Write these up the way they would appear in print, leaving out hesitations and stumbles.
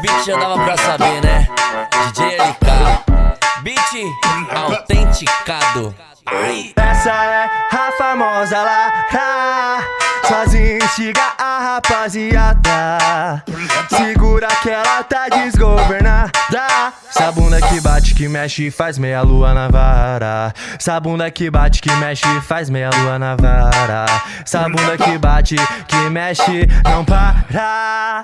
beat já dava pra saber, né? DJ LK, beat autenticado. Ai. Essa é a famosa Lara, sozinha instiga a rapaziada. Segura que ela tá desgovernada. Essa bunda que bate, que mexe, faz meia lua na vara. Essa bunda que bate, que mexe, faz meia lua na vara. Essa bunda que bate, que mexe, não para.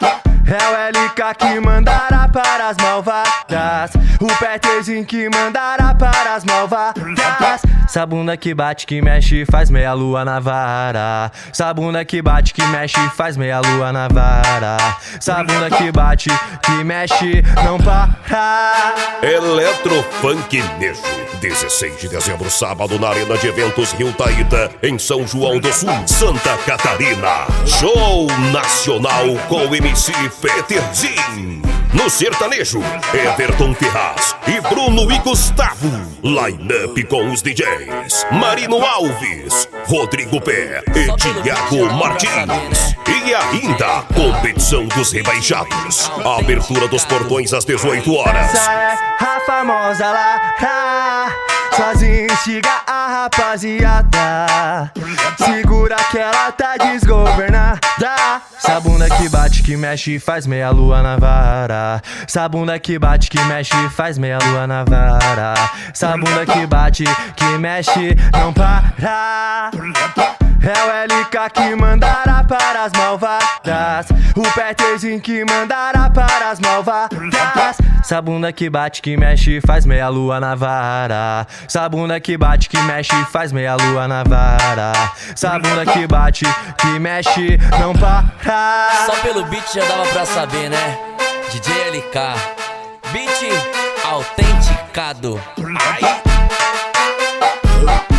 É o LK que mandará para as malvadas, o Peterzinho que mandará para as malvadas. Essa bunda que bate, que mexe, faz meia lua na vara. Essa bunda que bate, que mexe, faz meia lua na vara. Essa bunda que bate, que mexe, não para. Eletrofunk Nejo, 16 de dezembro, sábado, na Arena de Eventos Rio Taída, em São João do Sul, Santa Catarina. Show nacional com MC Peterzinho. No sertanejo, Everton Ferraz e Bruno e Gustavo. Line-up com os DJs Marino Alves, Rodrigo Pé e Thiago Martins. E ainda, competição dos rebaixados. Abertura dos portões às 18 horas. Essa é a famosa Lara, sozinha instiga a rapaziada. Segura que ela tá desgovernada. Essa bunda que bate, que mexe, faz meia lua na vara. Essa bunda que bate, que mexe, faz meia lua na vara. Essa bunda que bate, que mexe, não para. É o LK que mandará para as malvadas, o Peterzinho que mandará para as malvadas. Essa bunda que bate, que mexe, faz meia lua na vara. Essa bunda que bate, que mexe, faz meia lua na vara. Essa bunda que bate, que mexe, não para. Só pelo beat já dava pra saber, né? DJ LK, beat autenticado. Ai.